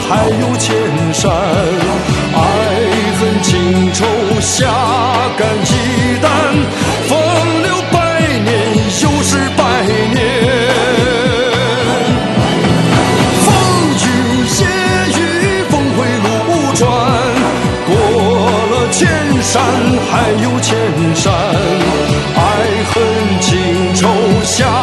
还有千山，爱恨情仇下干一担，风流百年又是百年。风雨夜雨峰回路转，过了千山还有千山，爱恨情仇下